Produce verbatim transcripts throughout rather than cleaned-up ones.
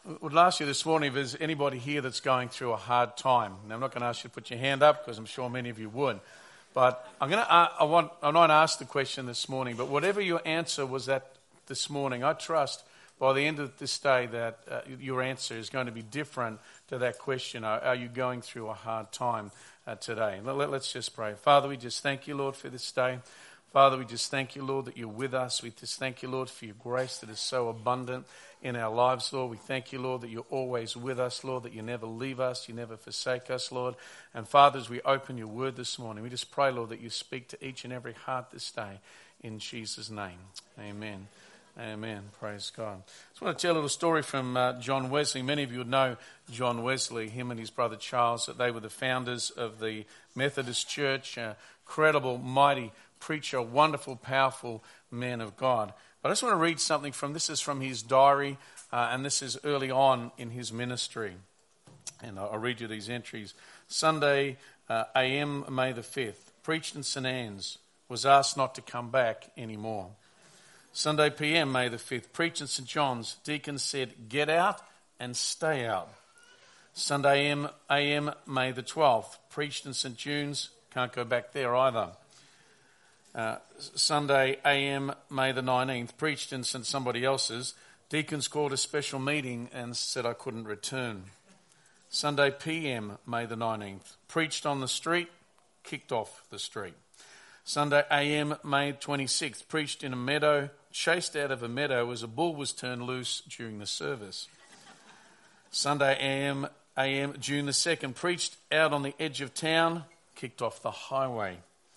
I would ask you this morning if there's anybody here that's going through a hard time. Now, I'm not going to ask you to put your hand up because I'm sure many of you would. But I'm going to, uh, I want, I'm not ask the question this morning, but whatever your answer was that this morning, I trust by the end of this day that uh, your answer is going to be different to that question. Are, are you going through a hard time uh, today? Let, let, let's just pray. Father, we just thank you, Lord, for this day. Father, we just thank you, Lord, that you're with us. We just thank you, Lord, for your grace that is so abundant in our lives, Lord. We thank you, Lord, that you're always with us, Lord, that you never leave us, you never forsake us, Lord. And Father, as we open your word this morning, we just pray, Lord, that you speak to each and every heart this day in Jesus' name. Amen. Amen. Praise God. I just want to tell a little story from uh, John Wesley. Many of you would know John Wesley, him and his brother Charles, that they were the founders of the Methodist Church, a credible, mighty preacher, wonderful, powerful man of God. But I just want to read something from, this is from his diary, uh, and this is early on in his ministry. And I'll, I'll read you these entries. Sunday, uh, A M, May the fifth, preached in Saint Anne's, was asked not to come back anymore. Sunday P M, May the fifth, preached in Saint John's, deacon said, get out and stay out. Sunday A M, May the twelfth, preached in Saint June's, can't go back there either. Uh, Sunday A M, May the nineteenth, preached in Saint somebody else's, deacons called a special meeting and said I couldn't return. Sunday P M, May the nineteenth, preached on the street, kicked off the street. Sunday A M, May twenty-sixth, preached in a meadow, chased out of a meadow as a bull was turned loose during the service. Sunday A M, A M, June the second, preached out on the edge of town, kicked off the highway.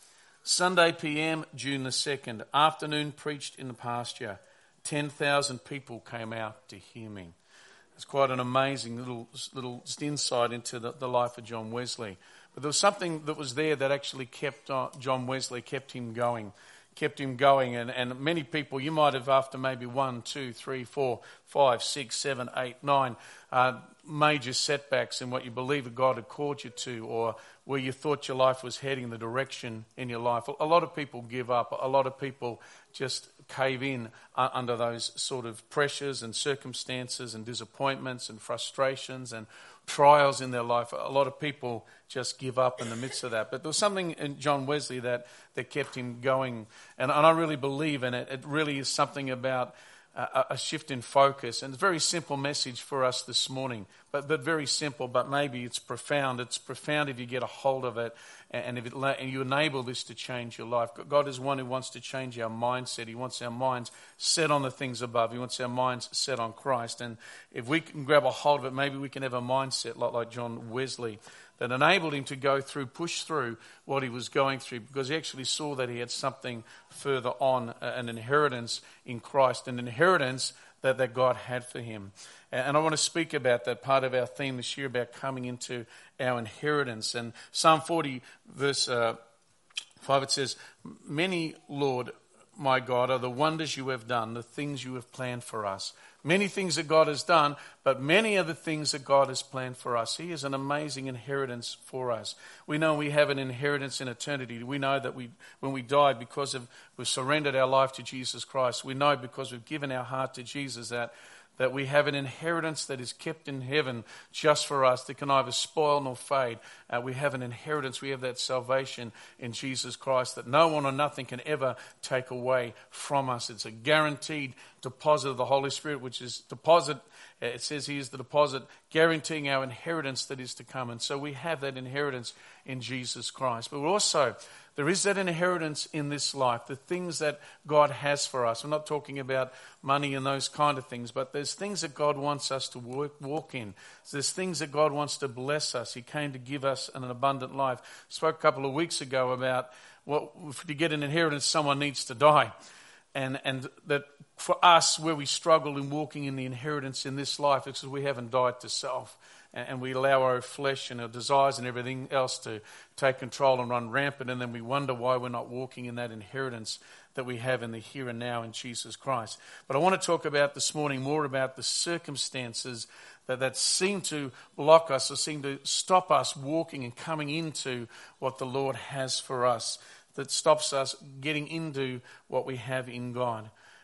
Sunday P M, June the second, afternoon, preached in the pasture. ten thousand people came out to hear me. It's quite an amazing little little insight into the, the life of John Wesley. But there was something that was there that actually kept uh, John Wesley, kept him going, kept him going. And, and many people, you might have after maybe one, two, three, four, five, six, seven, eight, nine uh, major setbacks in what you believe that God had called you to, or where you thought your life was heading, the direction in your life. A lot of people give up. A lot of people just cave in uh, under those sort of pressures and circumstances and disappointments and frustrations and trials in their life. A lot of people just give up in the midst of that. But there was something in John Wesley that, that kept him going. And, and I really believe in it. It really is something about a, a shift in focus. And it's a very simple message for us this morning. But, but very simple, but maybe it's profound. It's profound if you get a hold of it and if it, and you enable this to change your life. God is one who wants to change our mindset. He wants our minds set on the things above. He wants our minds set on Christ. And if we can grab a hold of it, maybe we can have a mindset like, like John Wesley that enabled him to go through, push through what he was going through, because he actually saw that he had something further on, an inheritance in Christ, an inheritance that, that God had for him. And I want to speak about that part of our theme this year, about coming into our inheritance. And Psalm forty, verse uh, five, it says, many, Lord, my God, are the wonders you have done, the things you have planned for us. Many things that God has done, but many are the things that God has planned for us. He has an amazing inheritance for us. We know we have an inheritance in eternity. We know that we, when we died, because of we've surrendered our life to Jesus Christ. We know because we've given our heart to Jesus that that we have an inheritance that is kept in heaven just for us, that can neither spoil nor fade. Uh, we have an inheritance, we have that salvation in Jesus Christ that no one or nothing can ever take away from us. It's a guaranteed deposit of the Holy Spirit, which is deposit, it says he is the deposit, guaranteeing our inheritance that is to come. And so we have that inheritance in Jesus Christ. But we're also, there is that inheritance in this life, the things that God has for us. I'm not talking about money and those kind of things, but there's things that God wants us to work, walk in. There's things that God wants to bless us. He came to give us an abundant life. I spoke a couple of weeks ago about what, to get an inheritance, someone needs to die. And and that for us, where we struggle in walking in the inheritance in this life, it's because we haven't died to self. And we allow our flesh and our desires and everything else to take control and run rampant. And then we wonder why we're not walking in that inheritance that we have in the here and now in Jesus Christ. But I want to talk about this morning more about the circumstances that, that seem to block us or seem to stop us walking and coming into what the Lord has for us, that stops us getting into what we have in God.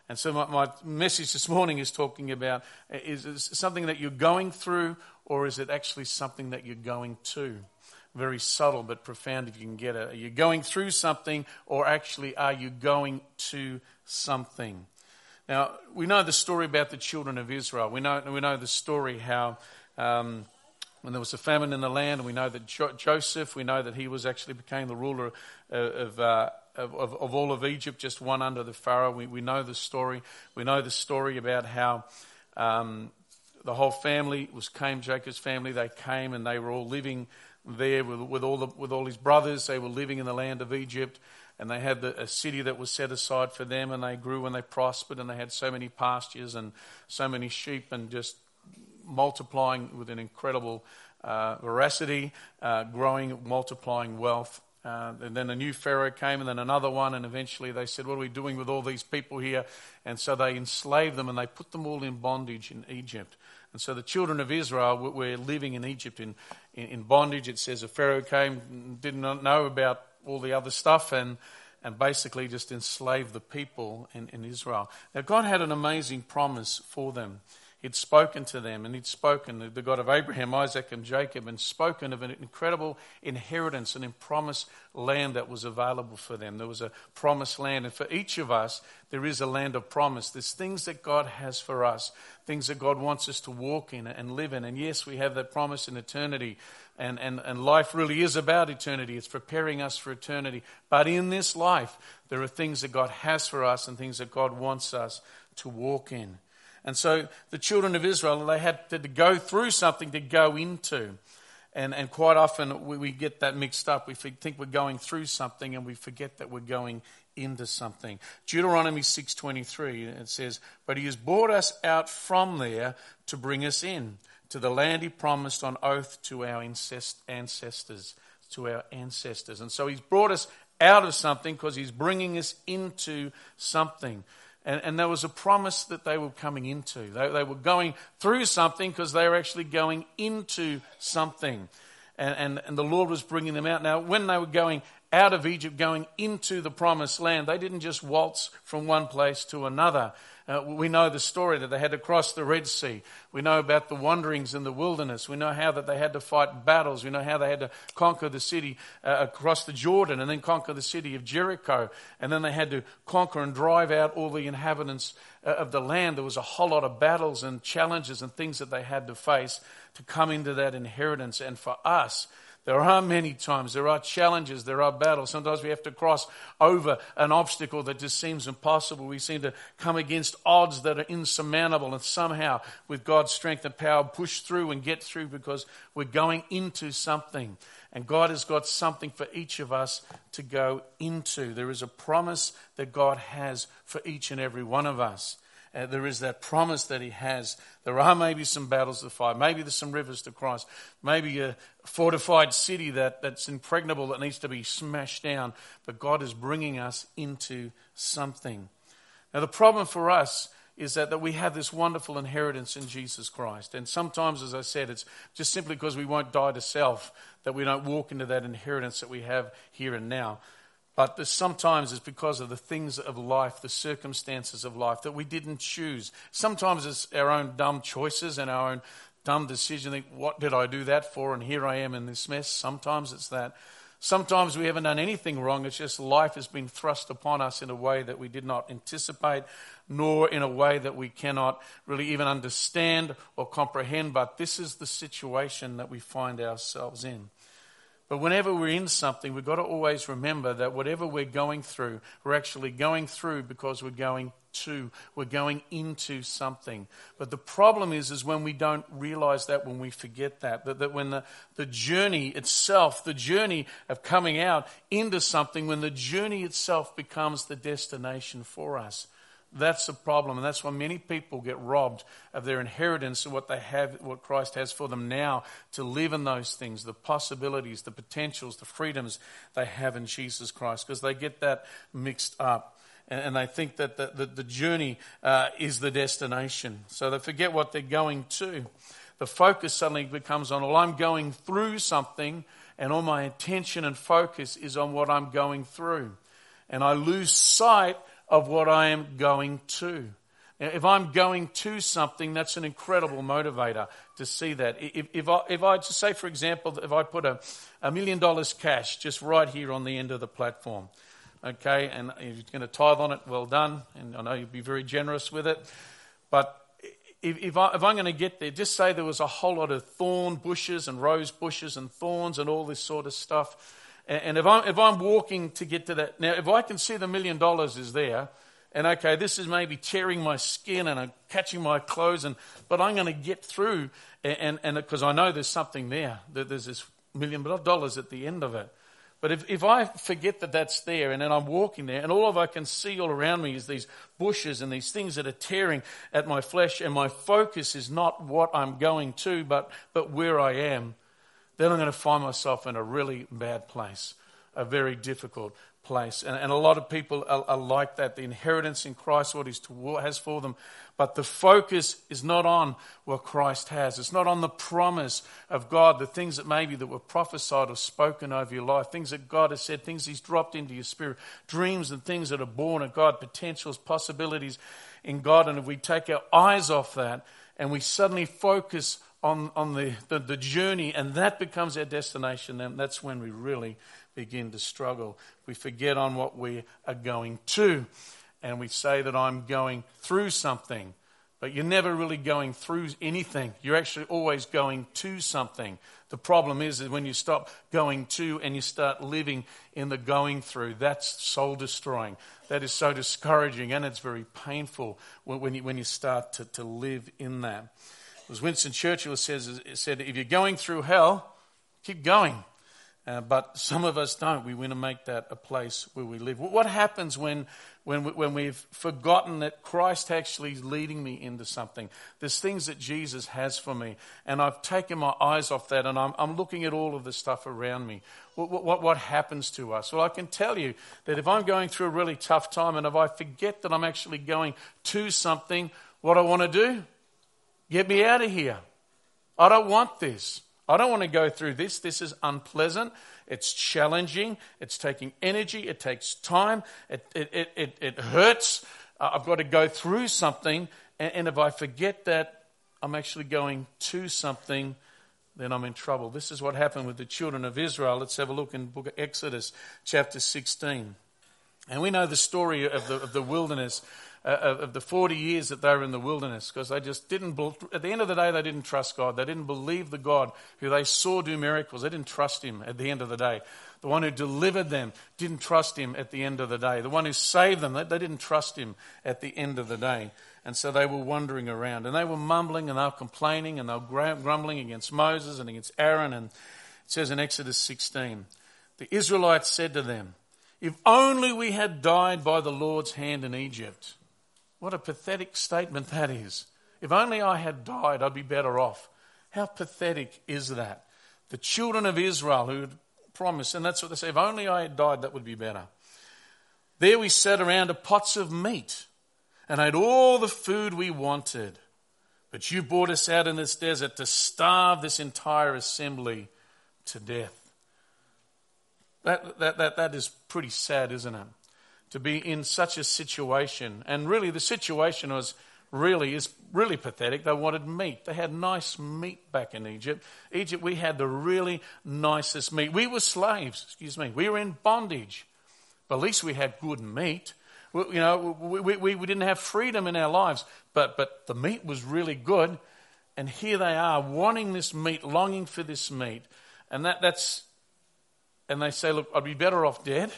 And so my, my message this morning is talking about, is it something that you're going through, or is it actually something that you're going to? Very subtle but profound if you can get it. Are you going through something, or actually are you going to something? Now, we know the story about the children of Israel. We know, we know the story how um, when there was a famine in the land, and we know that jo- Joseph, we know that he was actually became the ruler of, of uh, Of, of, of all of Egypt, just one under the Pharaoh. We, we know the story. We know the story about how um, the whole family was came, Jacob's family. They came and they were all living there with, with all the, with all his brothers. They were living in the land of Egypt, and they had the, a city that was set aside for them, and they grew and they prospered, and they had so many pastures and so many sheep, and just multiplying with an incredible uh, veracity, uh, growing, multiplying wealth. Uh, and then a new Pharaoh came, and then another one, and eventually they said, what are we doing with all these people here? And so they enslaved them, and they put them all in bondage in Egypt. And so the children of Israel were living in Egypt in, in, in bondage. It says a Pharaoh came, did not know about all the other stuff, and, and basically just enslaved the people in, in Israel. Now God had an amazing promise for them. He'd spoken to them, and he'd spoken, the God of Abraham, Isaac, and Jacob, and spoken of an incredible inheritance and a promised land that was available for them. There was a promised land, and for each of us, there is a land of promise. There's things that God has for us, things that God wants us to walk in and live in. And yes, we have that promise in eternity, and, and, and life really is about eternity. It's preparing us for eternity. But in this life, there are things that God has for us and things that God wants us to walk in. And so the children of Israel, they had to go through something to go into. And, and quite often we, we get that mixed up. We think we're going through something and we forget that we're going into something. Deuteronomy six twenty-three, it says, but he has brought us out from there to bring us in, to the land he promised on oath to our ancestors, to our ancestors. And so he's brought us out of something because he's bringing us into something. And, and there was a promise that they were coming into. They, they were going through something because they were actually going into something. And, and, and the Lord was bringing them out. Now, when they were going out of Egypt, going into the promised land, they didn't just waltz from one place to another. Uh, we know the story that they had to cross the Red Sea. We know about the wanderings in the wilderness. We know how that they had to fight battles. We know how they had to conquer the city uh, across the Jordan, and then conquer the city of Jericho. And then they had to conquer and drive out all the inhabitants uh, of the land. There was a whole lot of battles and challenges and things that they had to face to come into that inheritance. And for us, there are many times, there are challenges, there are battles. Sometimes we have to cross over an obstacle that just seems impossible. We seem to come against odds that are insurmountable, and somehow with God's strength and power push through and get through because we're going into something. And God has got something for each of us to go into. There is a promise that God has for each and every one of us. Uh, there is that promise that he has. There are maybe some battles to fight. Maybe there's some rivers to cross. Maybe a fortified city that, that's impregnable that needs to be smashed down. But God is bringing us into something. Now the problem for us is that, that we have this wonderful inheritance in Jesus Christ. And sometimes, as I said, it's just simply because we won't die to self that we don't walk into that inheritance that we have here and now. But this sometimes it's because of the things of life, the circumstances of life that we didn't choose. Sometimes it's our own dumb choices and our own dumb decision. Think, what did I do that for? And here I am in this mess. Sometimes it's that. Sometimes we haven't done anything wrong. It's just life has been thrust upon us in a way that we did not anticipate, nor in a way that we cannot really even understand or comprehend. But this is the situation that we find ourselves in. But whenever we're in something, we've got to always remember that whatever we're going through, we're actually going through because we're going to, we're going into something. But the problem is, is when we don't realize that, when we forget that, that, that when the, the journey itself, the journey of coming out into something, when the journey itself becomes the destination for us. That's the problem, and that's why many people get robbed of their inheritance and what they have, what Christ has for them now to live in those things, the possibilities, the potentials, the freedoms they have in Jesus Christ, because they get that mixed up. And, and they think that the, the, the journey uh, is the destination. So they forget what they're going to. The focus suddenly becomes on, well, I'm going through something, and all my attention and focus is on what I'm going through. And I lose sight of what I am going to. If I'm going to something, that's an incredible motivator to see that. If, if I, if I just say, for example, if I put a, a million dollars cash just right here on the end of the platform, okay, and if you're going to tithe on it, well done, and I know you'll be very generous with it, but if, if, I, if I'm going to get there, just say there was a whole lot of thorn bushes and rose bushes and thorns and all this sort of stuff, and, and if, I'm, if I'm walking to get to that, now if I can see the million dollars is there, and okay, this is maybe tearing my skin and I'm catching my clothes, and but I'm going to get through, and and because I know there's something there, that there's this million dollars at the end of it. But if, if I forget that that's there, and then I'm walking there, and all of I can see all around me is these bushes and these things that are tearing at my flesh, and my focus is not what I'm going to, but but where I am, then I'm going to find myself in a really bad place, a very difficult place. And, and a lot of people are, are like that. The inheritance in Christ, what He has for them. But the focus is not on what Christ has. It's not on the promise of God, the things that maybe that were prophesied or spoken over your life, things that God has said, things He's dropped into your spirit, dreams and things that are born of God, potentials, possibilities in God. And if we take our eyes off that and we suddenly focus on, on the, the, the journey, and that becomes our destination, then that's when we really begin to struggle. We forget on what we are going to, and we say that I'm going through something, but you're never really going through anything. You're actually always going to something. The problem is that when you stop going to and you start living in the going through, that's soul destroying. That is so discouraging, and it's very painful when, when, you, when you start to, to live in that. As Winston Churchill says, said, if you're going through hell, keep going. Uh, but some of us don't. We want to make that a place where we live. What happens when, when, when we've forgotten that Christ actually is leading me into something? There's things that Jesus has for me, and I've taken my eyes off that, and I'm, I'm looking at all of the stuff around me. What, what, what happens to us? Well, I can tell you that if I'm going through a really tough time, and if I forget that I'm actually going to something, what I want to do? Get me out of here. I don't want this. I don't want to go through this. This is unpleasant. It's challenging. It's taking energy. It takes time. It it it it, it hurts. Uh, I've got to go through something. And, and if I forget that I'm actually going to something, then I'm in trouble. This is what happened with the children of Israel. Let's have a look in the book of Exodus, chapter sixteen. And we know the story of the of the wilderness. Uh, of, of the forty years that they were in the wilderness, because they just didn't, at the end of the day, they didn't trust God. They didn't believe the God who they saw do miracles. They didn't trust Him at the end of the day. The one who delivered them didn't trust Him at the end of the day. The one who saved them, they, they didn't trust Him at the end of the day. And so they were wandering around, and they were mumbling, and they were complaining, and they were grumbling against Moses and against Aaron. And it says in Exodus sixteen, the Israelites said to them, if only we had died by the Lord's hand in Egypt. What a pathetic statement that is. If only I had died, I'd be better off. How pathetic is that? The children of Israel who had promised, and that's what they say, if only I had died, that would be better. There we sat around to pots of meat and ate all the food we wanted. But you brought us out in this desert to starve this entire assembly to death. That, that, that, that is pretty sad, isn't it? To be in such a situation. And really the situation was really is really pathetic. They wanted meat. They had nice meat back in Egypt. Egypt, we had the really nicest meat. We were slaves, excuse me. We were in bondage. But at least we had good meat. We, you know, we, we, we didn't have freedom in our lives. But, but the meat was really good. And here they are wanting this meat, longing for this meat. And that, that's, and they say, look, I'd be better off dead.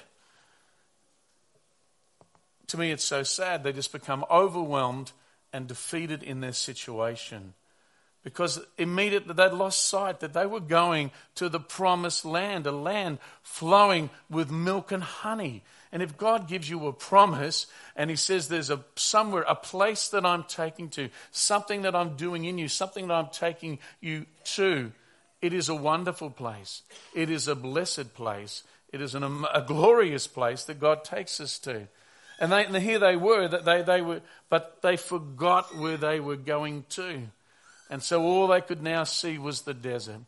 To me, it's so sad. They just become overwhelmed and defeated in their situation. Because immediately they'd lost sight that they were going to the promised land, a land flowing with milk and honey. And if God gives you a promise and He says there's a somewhere, a place that I'm taking to, something that I'm doing in you, something that I'm taking you to, it is a wonderful place. It is a blessed place. It is an, a glorious place that God takes us to. And, they, and here they were, that they, they were, but they forgot where they were going to. And so all they could now see was the desert.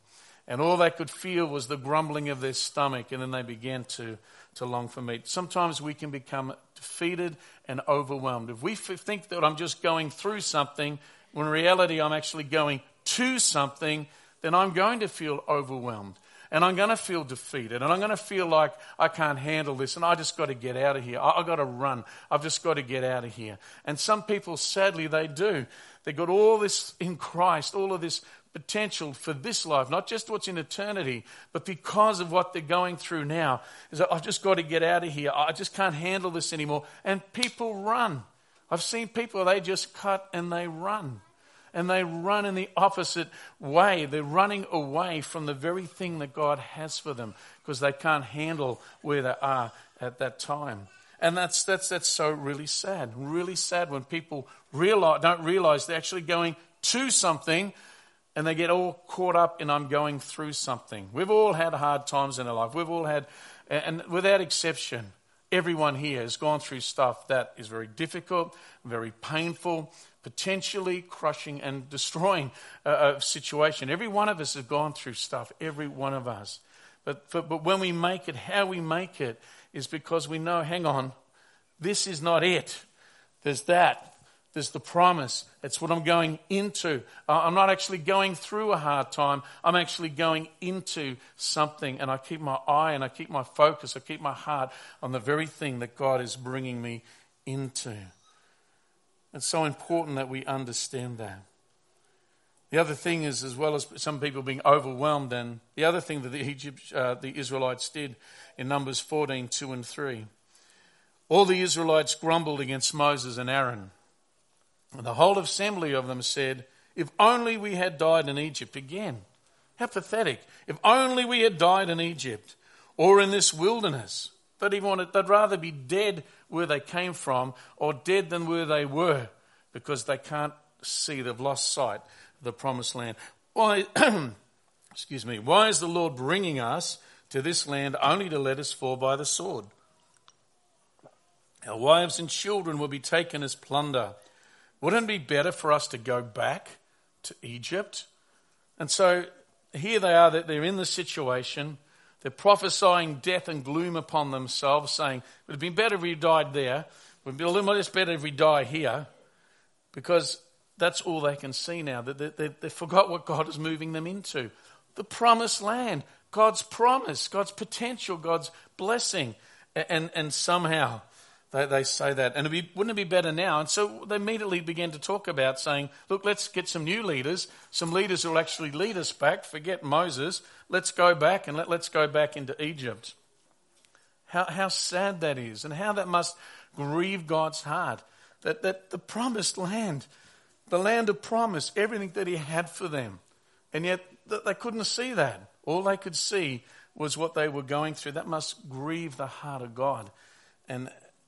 And all they could feel was the grumbling of their stomach, and then they began to, to long for meat. Sometimes we can become defeated and overwhelmed. If we f- think that I'm just going through something, when in reality I'm actually going to something, then I'm going to feel overwhelmed. And I'm going to feel defeated. And I'm going to feel like I can't handle this. And I just got to get out of here. I, I've got to run. I've just got to get out of here. And some people, sadly, they do. They've got all this in Christ, all of this potential for this life, not just what's in eternity, but because of what they're going through now, is that I've just got to get out of here. I just can't handle this anymore. And people run. I've seen people, they just cut and they run. And they run in the opposite way. They're running away from the very thing that God has for them because they can't handle where they are at that time. And that's that's that's so really sad. Really sad when people realize, don't realize they're actually going to something and they get all caught up in I'm going through something. We've all had hard times in our life. We've all had, and without exception, everyone here has gone through stuff that is very difficult, very painful, potentially crushing and destroying a, a situation. Every one of us has gone through stuff, every one of us. But, for, but when we make it, how we make it is because we know, hang on, this is not it. There's that. There's the promise. It's what I'm going into. Uh, I'm not actually going through a hard time. I'm actually going into something. And I keep my eye and I keep my focus, I keep my heart on the very thing that God is bringing me into. It's so important that we understand that. The other thing is, as well as some people being overwhelmed, and the other thing that the Egypt, uh, the Israelites did in Numbers fourteen, two and three, all the Israelites grumbled against Moses and Aaron. And the whole assembly of them said, if only we had died in Egypt. Again, how pathetic. If only we had died in Egypt or in this wilderness. They'd, even want to, they'd rather be dead where they came from or dead than where they were because they can't see, they've lost sight of the promised land. Why, excuse me, why is the Lord bringing us to this land only to let us fall by the sword? Our wives and children will be taken as plunder. Wouldn't it be better for us to go back to Egypt? And so here they are, that they're in the situation. They're prophesying death and gloom upon themselves, saying, it would have been better if we died there. It would be a little less better if we die here. Because that's all they can see now. They, they, they forgot what God is moving them into. The promised land, God's promise, God's potential, God's blessing. And, and somehow they, they say that. And it'd be, wouldn't it be better now? And so they immediately began to talk about saying, look, let's get some new leaders, some leaders who will actually lead us back. Forget Moses. Let's go back and let, let's go back into Egypt. How, how sad that is, and how that must grieve God's heart. That, that the promised land, the land of promise, everything that he had for them. And yet they couldn't see that. All they could see was what they were going through. That must grieve the heart of God. And,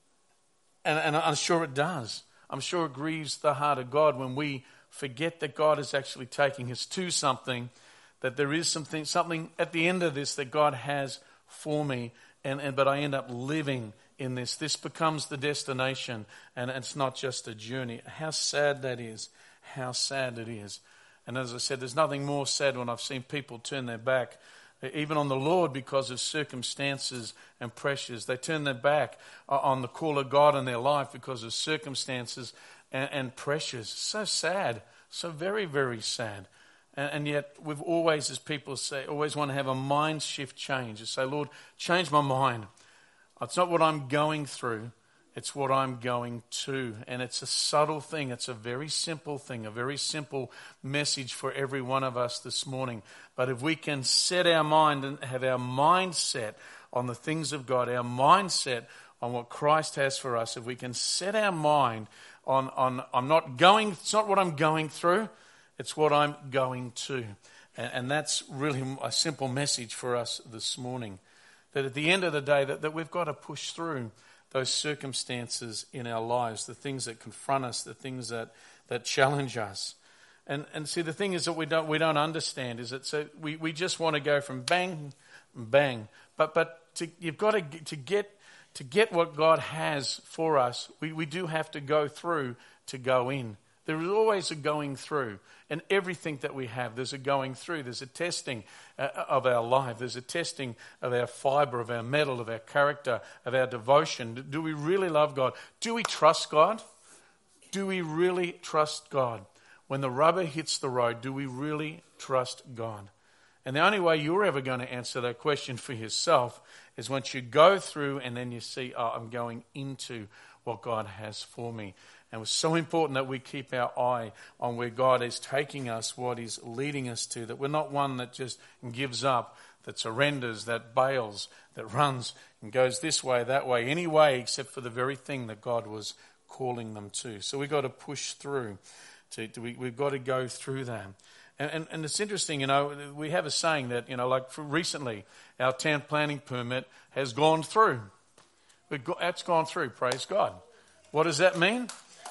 and, and I'm sure it does. I'm sure it grieves the heart of God when we forget that God is actually taking us to something, that there is something, something at the end of this that God has for me, and, and but I end up living in this. This becomes the destination, and it's not just a journey. How sad that is. How sad it is. And as I said, there's nothing more sad when I've seen people turn their back, even on the Lord, because of circumstances and pressures. They turn their back on the call of God in their life because of circumstances and, and pressures. So sad. So very, very sad. And, and yet we've always, as people say, always want to have a mind shift change. To say, Lord, change my mind. It's not what I'm going through, it's what I'm going to. And it's a subtle thing. It's a very simple thing, a very simple message for every one of us this morning. But if we can set our mind and have our mindset on the things of God, our mindset on what Christ has for us, if we can set our mind on, on I'm not going, it's not what I'm going through, it's what I'm going to. And, and that's really a simple message for us this morning. That at the end of the day, that, that we've got to push through those circumstances in our lives, the things that confront us, the things that, that challenge us. And and see, the thing is that we don't we don't understand is that so we, we just want to go from bang, bang. But but to, you've got to to get to get what God has for us, we, we do have to go through to go in. There is always a going through. And everything that we have, there's a going through. There's a testing uh, of our life. There's a testing of our fibre, of our metal, of our character, of our devotion. Do we really love God? Do we trust God? Do we really trust God? When the rubber hits the road, do we really trust God? And the only way you're ever going to answer that question for yourself is once you go through and then you see, oh, I'm going into what God has for me. And it's so important that we keep our eye on where God is taking us, what He's leading us to, that we're not one that just gives up, that surrenders, that bails, that runs and goes this way, that way, any way except for the very thing that God was calling them to. So we've got to push through. To, to, we, we've got to go through that. And, and, and it's interesting, you know, we have a saying that, you know, like for recently, our town planning permit has gone through. We've got, it's gone through, praise God. What does that mean?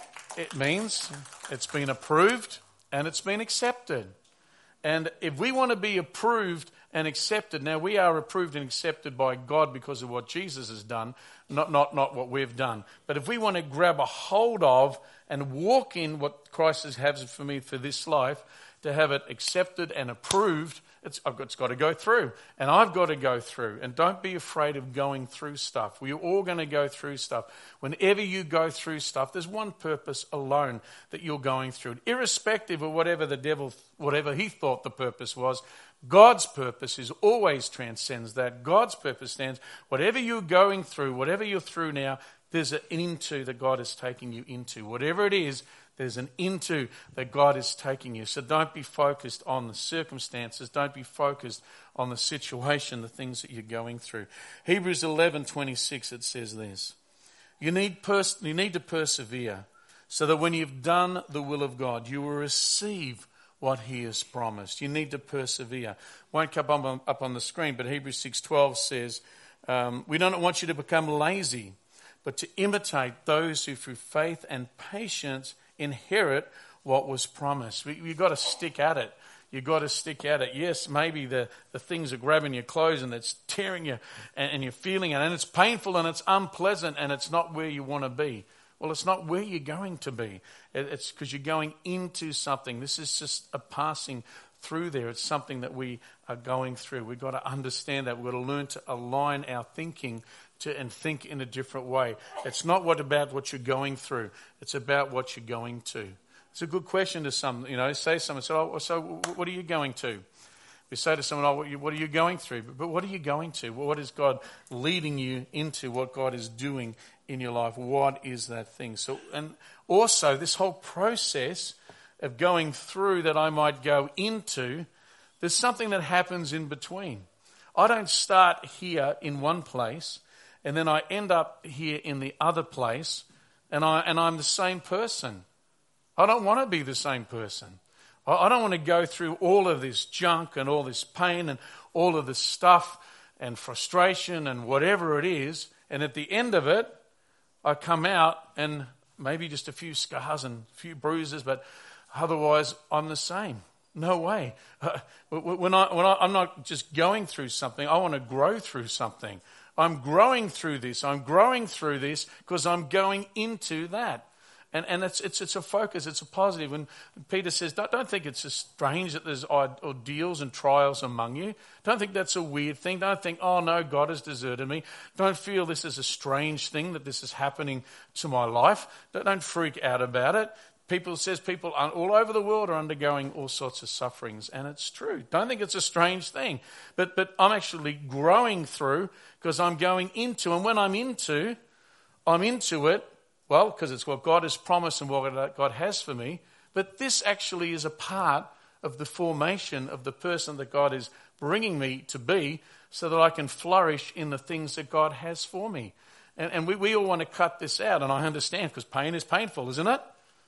It means it's been approved and it's been accepted. And if we want to be approved and accepted, now we are approved and accepted by God because of what Jesus has done, not, not, not what we've done. But if we want to grab a hold of and walk in what Christ has for me for this life, to have it accepted and approved, it's, it's got to go through. And I've got to go through. And don't be afraid of going through stuff. We're all going to go through stuff. Whenever you go through stuff, there's one purpose alone that you're going through. Irrespective of whatever the devil, whatever he thought the purpose was, God's purpose is always transcends that. God's purpose stands. Whatever you're going through, whatever you're through now, there's an into that God is taking you into. Whatever it is, there's an into that God is taking you. So don't be focused on the circumstances. Don't be focused on the situation, the things that you're going through. Hebrews eleven twenty-six, it says this. You need, pers- you need to persevere so that when you've done the will of God, you will receive what He has promised. You need to persevere. Won't come up on, up on the screen, but Hebrews six twelve says, um, we don't want you to become lazy, but to imitate those who through faith and patience inherit what was promised. We, you've got to stick at it. You've got to stick at it. Yes, maybe the, the things are grabbing your clothes and it's tearing you and, and you're feeling it and it's painful and it's unpleasant and it's not where you want to be. Well, it's not where you're going to be. It, it's because you're going into something. This is just a passing through there. It's something that we are going through. We've got to understand that. We've got to learn to align our thinking to and think in a different way. It's not what about what you're going through. It's about what you're going to. It's a good question to some, you know, say someone, say, oh, so what are you going to? We say to someone, oh, what are you going through? But what are you going to? What is God leading you into? What God is doing in your life? What is that thing? So, and also this whole process of going through that I might go into, there's something that happens in between. I don't start here in one place and then I end up here in the other place and, I, and I'm the same person. I don't want to be the same person. I, I don't want to go through all of this junk and all this pain and all of this stuff and frustration and whatever it is. And at the end of it, I come out and maybe just a few scars and a few bruises, but otherwise I'm the same. No way. Uh, when I, when I, I'm not just going through something, I want to grow through something. I'm growing through this. I'm growing through this because I'm going into that. And and it's it's it's a focus. It's a positive. When Peter says, don't, don't think it's just strange that there's ordeals and trials among you. Don't think that's a weird thing. Don't think, oh no, God has deserted me. Don't feel this is a strange thing that this is happening to my life. Don't, don't freak out about it. People says people all over the world are undergoing all sorts of sufferings, and it's true. Don't think it's a strange thing. But but I'm actually growing through because I'm going into, and when I'm into, I'm into it, well, because it's what God has promised and what God has for me. But this actually is a part of the formation of the person that God is bringing me to be so that I can flourish in the things that God has for me. And, and we, we all want to cut this out, and I understand because pain is painful, isn't it?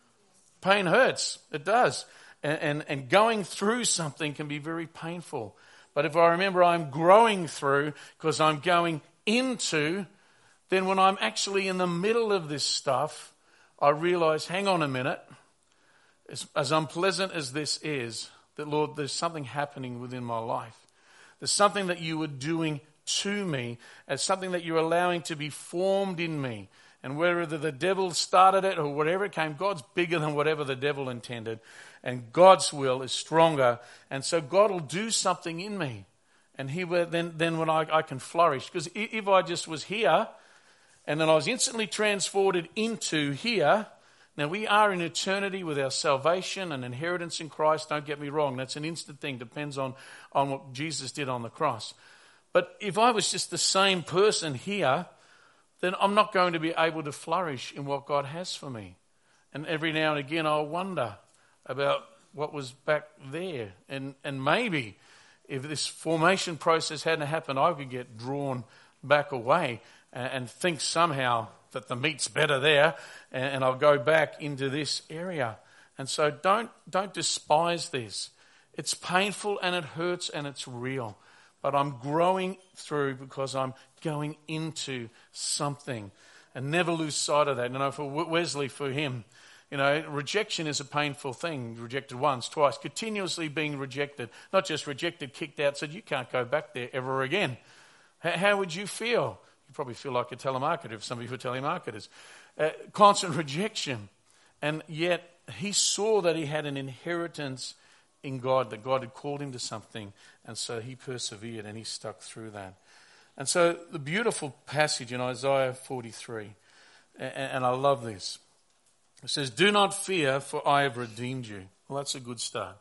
Pain hurts. It does. And, and, and going through something can be very painful. But if I remember I'm growing through because I'm going into, then when I'm actually in the middle of this stuff, I realize, hang on a minute, as, as unpleasant as this is, that Lord, there's something happening within my life. There's something that you are doing to me, as something that you're allowing to be formed in me. And whether the devil started it or whatever it came, God's bigger than whatever the devil intended. And God's will is stronger. And so God will do something in me. And he will, then, then when I, I can flourish. Because if I just was here and then I was instantly transported into here. Now we are in eternity with our salvation and inheritance in Christ. Don't get me wrong. That's an instant thing. Depends on, on what Jesus did on the cross. But if I was just the same person here, then I'm not going to be able to flourish in what God has for me. And every now and again I'll wonder about what was back there. And, and maybe if this formation process hadn't happened, I could get drawn back away and, and think somehow that the meat's better there and, and I'll go back into this area. And so don't, don't despise this. It's painful and it hurts and it's real. But I'm growing through because I'm going into something. And never lose sight of that. You know, for Wesley, for him, you know, rejection is a painful thing. Rejected once, twice, continuously being rejected. Not just rejected, kicked out, said you can't go back there ever again. How would you feel? You probably feel like a telemarketer if some of you were telemarketers. Uh, constant rejection. And yet he saw that he had an inheritance in God, that God had called him to something. And so he persevered and he stuck through that. And so the beautiful passage in Isaiah forty-three, and I love this. It says, do not fear, for I have redeemed you. Well, that's a good start.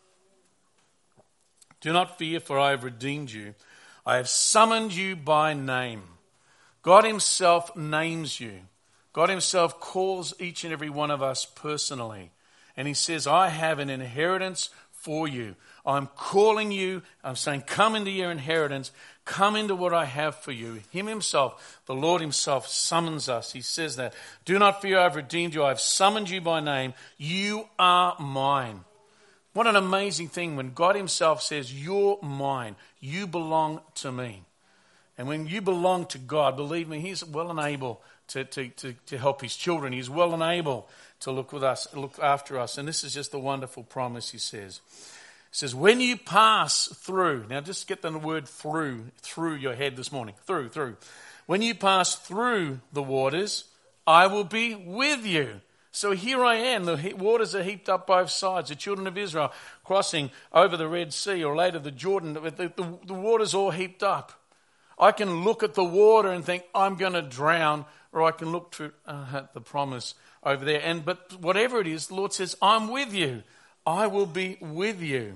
Do not fear, for I have redeemed you. I have summoned you by name. God himself names you. God himself calls each and every one of us personally. And he says, I have an inheritance for you. I'm calling you. I'm saying, come into your inheritance. Come into what I have for you. Him himself, the Lord himself, summons us. He says that. Do not fear, I've redeemed you. I've summoned you by name. You are mine. What an amazing thing when God himself says, you're mine. You belong to me. And when you belong to God, believe me, he's well and able to, to, to, to help his children. He's well and able to look with us, look after us. And this is just a wonderful promise, he says. He says, when you pass through, now just get the word through, through your head this morning, through, through. When you pass through the waters, I will be with you. So here I am, the waters are heaped up both sides. The children of Israel crossing over the Red Sea or later the Jordan, the, the, the water's all heaped up. I can look at the water and think, I'm going to drown, or I can look to, uh, at the promise over there. And But whatever it is, the Lord says, I'm with you. I will be with you.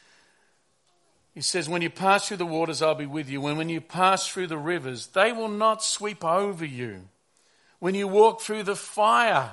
He says, when you pass through the waters, I'll be with you. When, when you pass through the rivers, they will not sweep over you. When you walk through the fire,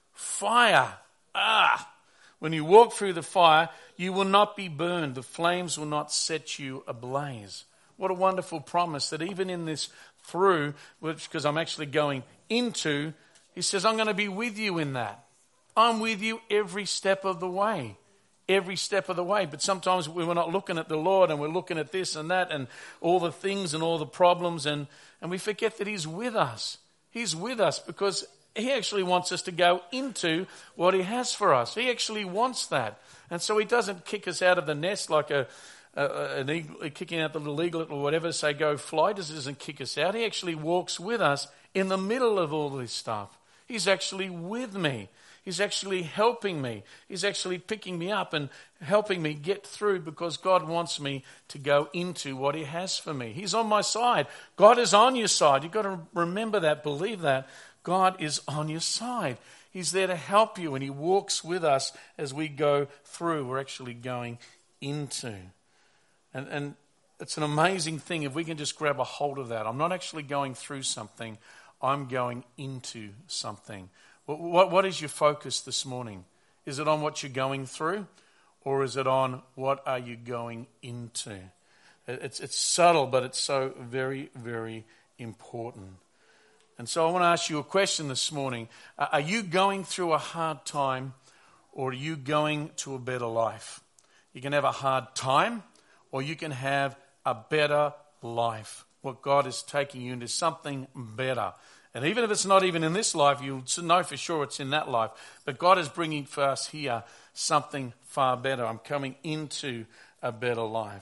fire, ah, when you walk through the fire, you will not be burned. The flames will not set you ablaze. What a wonderful promise that even in this through, which because I'm actually going into, he says, I'm going to be with you in that. I'm with you every step of the way. Every step of the way. But sometimes we're not looking at the Lord and we're looking at this and that and all the things and all the problems and, and we forget that he's with us. He's with us because he actually wants us to go into what he has for us. He actually wants that. And so he doesn't kick us out of the nest like a, a an eagle, kicking out the little eaglet or whatever, say go fly. He doesn't kick us out. He actually walks with us in the middle of all this stuff. He's actually with me. He's actually helping me. He's actually picking me up and helping me get through because God wants me to go into what he has for me. He's on my side. God is on your side. You've got to remember that, believe that. God is on your side. He's there to help you and he walks with us as we go through. We're actually going into. And, and it's an amazing thing if we can just grab a hold of that. I'm not actually going through something. I'm going into something. What, what, what is your focus this morning? Is it on what you're going through or is it on what are you going into? It's, it's subtle, but it's so very, very important. And so I want to ask you a question this morning. Are you going through a hard time or are you going to a better life? You can have a hard time or you can have a better life. What God is taking you into something better. And even if it's not even in this life, you'll know for sure it's in that life. But God is bringing for us here something far better. I'm coming into a better life.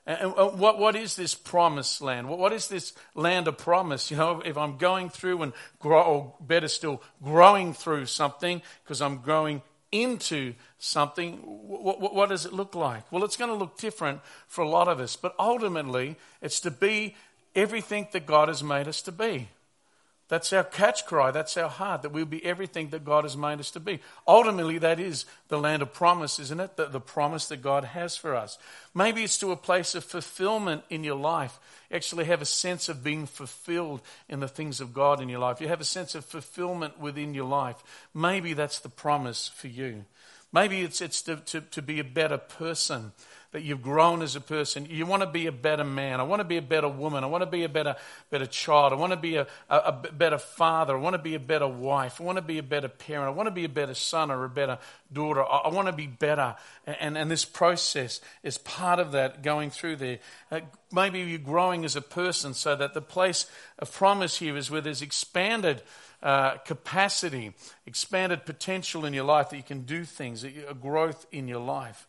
And what, what is this promised land? What is this land of promise? You know, if I'm going through and grow, or better still, growing through something because I'm growing into something, what, what, what does it look like? Well, it's going to look different for a lot of us, but ultimately it's to be everything that God has made us to be. That's our catch cry. That's our heart, that we'll be everything that God has made us to be. Ultimately, that is the land of promise, isn't it? The, the promise that God has for us. Maybe it's to a place of fulfillment in your life. You actually have a sense of being fulfilled in the things of God in your life. You have a sense of fulfillment within your life. Maybe that's the promise for you. Maybe it's, it's to, to, to be a better person, that you've grown as a person. You want to be a better man. I want to be a better woman. I want to be a better, better child. I want to be a, a, a better father. I want to be a better wife. I want to be a better parent. I want to be a better son or a better daughter. I, I want to be better. And, and this process is part of that going through there. Uh, maybe you're growing as a person so that the place of promise here is where there's expanded uh, capacity, expanded potential in your life, that you can do things, that you, a growth in your life.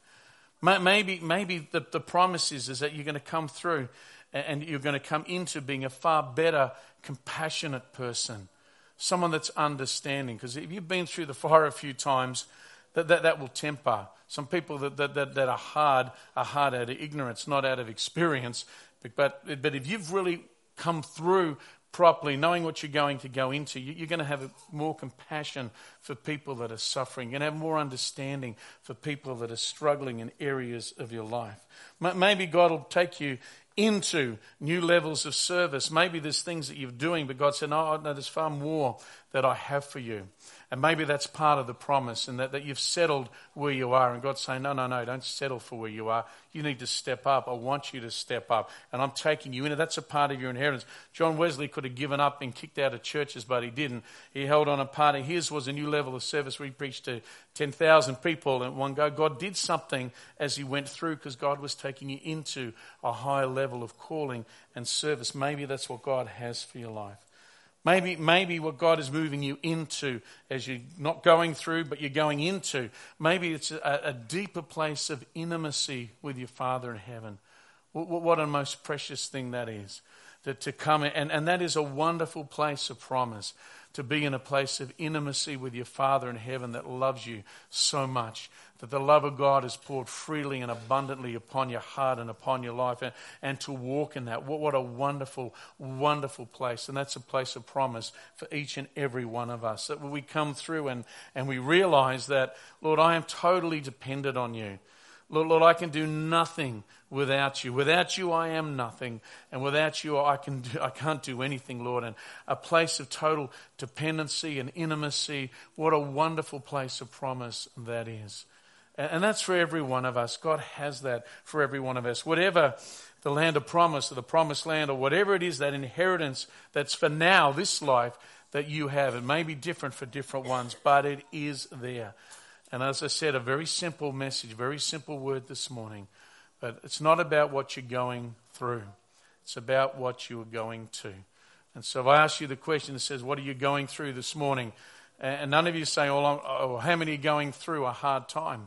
Maybe maybe the, the promise is, is that you're going to come through and you're going to come into being a far better, compassionate person. Someone that's understanding. Because if you've been through the fire a few times, that, that, that will temper. Some people that, that, that, that are hard are hard out of ignorance, not out of experience. But, but if you've really come through properly, knowing what you're going to go into, you're going to have more compassion for people that are suffering. You're going to have more understanding for people that are struggling in areas of your life. Maybe God will take you into new levels of service. Maybe there's things that you're doing, but God said, no, no, there's far more that I have for you. And maybe that's part of the promise, and that, that you've settled where you are. And God's saying, no, no, no, don't settle for where you are. You need to step up. I want you to step up. And I'm taking you in. That's a part of your inheritance. John Wesley could have given up and kicked out of churches, but he didn't. He held on. A part of his was a new level of service where he preached to ten thousand people at one go. God did something as he went through, because God was taking you into a higher level of calling and service. Maybe that's what God has for your life. Maybe maybe what God is moving you into as you're not going through, but you're going into. Maybe it's a, a deeper place of intimacy with your Father in heaven. What, what a most precious thing that is. To, to come in, and, and that is a wonderful place of promise. To be in a place of intimacy with your Father in heaven that loves you so much. That the love of God is poured freely and abundantly upon your heart and upon your life. And, and to walk in that. What, what a wonderful, wonderful place. And that's a place of promise for each and every one of us. That when we come through and, and we realize that, Lord, I am totally dependent on you. Lord, Lord, I can do nothing without you. Without you, I am nothing. And without you, I, can do, I can't do anything, Lord. And a place of total dependency and intimacy. What a wonderful place of promise that is. And, and that's for every one of us. God has that for every one of us. Whatever the land of promise or the promised land or whatever it is, that inheritance that's for now, this life that you have. It may be different for different ones, but it is there. And as I said, a very simple message, very simple word this morning. But it's not about what you're going through. It's about what you are going to. And so if I ask you the question that says, what are you going through this morning? And none of you say, oh, oh how many are going through a hard time?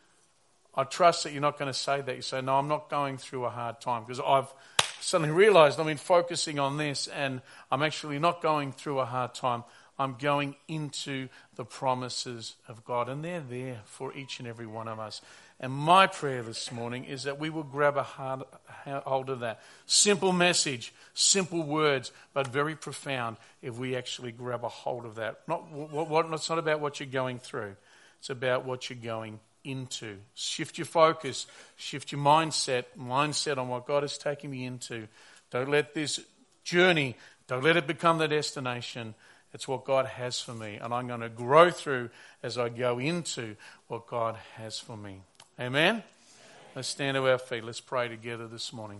I trust that you're not going to say that. You say, no, I'm not going through a hard time. Because I've suddenly realized I've been focusing on this and I'm actually not going through a hard time. I'm going into the promises of God, and they're there for each and every one of us. And my prayer this morning is that we will grab a hard, hold of that. Simple message, simple words, but very profound if we actually grab a hold of that. Not what, what, it's not about what you're going through. It's about what you're going into. Shift your focus, shift your mindset, mindset on what God is taking me into. Don't let this journey, don't let it become the destination. It's what God has for me, and I'm going to grow through as I go into what God has for me. Amen? Amen. Let's stand to our feet. Let's pray together this morning.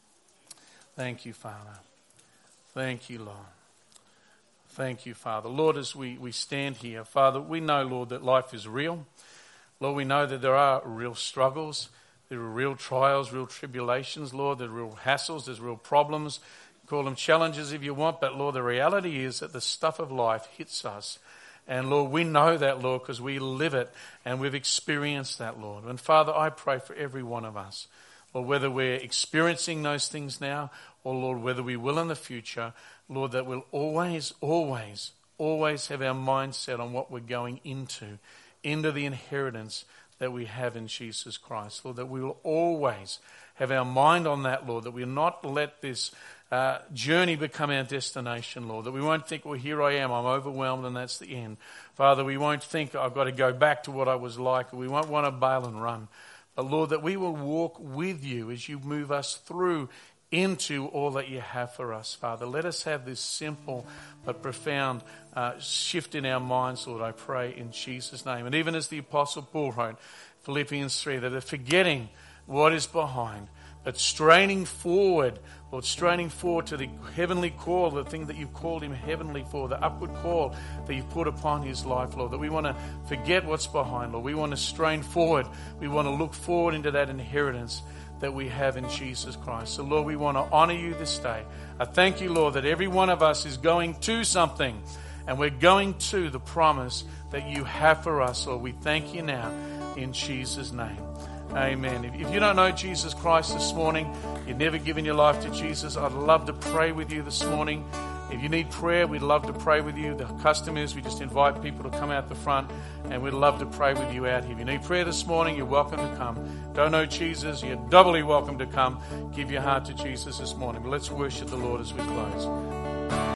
Thank you, Father. Thank you, Lord. Thank you, Father. Lord, as we, we stand here, Father, we know, Lord, that life is real. Lord, we know that there are real struggles. There are real trials, real tribulations, Lord. There are real hassles. There's real problems. Call them challenges if you want, but Lord, the reality is that the stuff of life hits us. And Lord, we know that, Lord, because we live it and we've experienced that, Lord. And Father, I pray for every one of us. or whether we're experiencing those things now, or Lord, whether we will in the future, Lord, that we'll always, always, always have our mind set on what we're going into, into the inheritance that we have in Jesus Christ. Lord, that we will always have our mind on that, Lord, that we'll not let this uh, journey become our destination, Lord, that we won't think, well, here I am, I'm overwhelmed and that's the end. Father, we won't think I've got to go back to what I was like. We won't want to bail and run. But Lord, that we will walk with you as you move us through into all that you have for us, Father. Let us have this simple but profound uh, shift in our minds, Lord, I pray in Jesus' name. And even as the Apostle Paul wrote, Philippians three, that are forgetting what is behind, but straining forward, Lord, straining forward to the heavenly call, the thing that you've called him heavenly for, the upward call that you've put upon his life, Lord, that we want to forget what's behind, Lord. We want to strain forward. We want to look forward into that inheritance that we have in Jesus Christ. So, Lord, we want to honor you this day. I thank you, Lord, that every one of us is going to something, and we're going to the promise that you have for us, Lord. We thank you now in Jesus' name. Amen. If you don't know Jesus Christ this morning, you've never given your life to Jesus, I'd love to pray with you this morning. If you need prayer, we'd love to pray with you. The custom is we just invite people to come out the front, and we'd love to pray with you out here. If you need prayer this morning, you're welcome to come. Don't know Jesus, you're doubly welcome to come. Give your heart to Jesus this morning. But let's worship the Lord as we close.